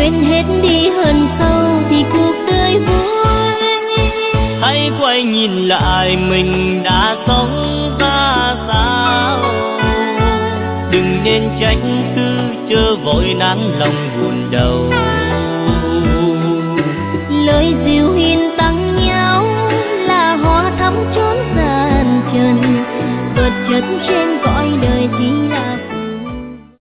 quên hết đi hận sâu thì cuộc đời vui. Hãy quay nhìn lại mình đã sống